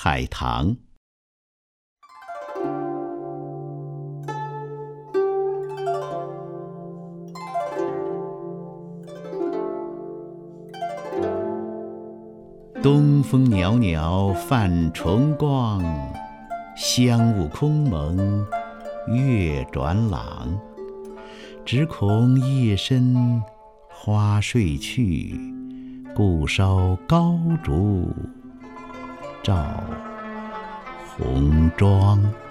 海棠。东风袅袅泛春光，香雾空蒙月转朗。只恐夜深花睡去，故烧高烛照红妆。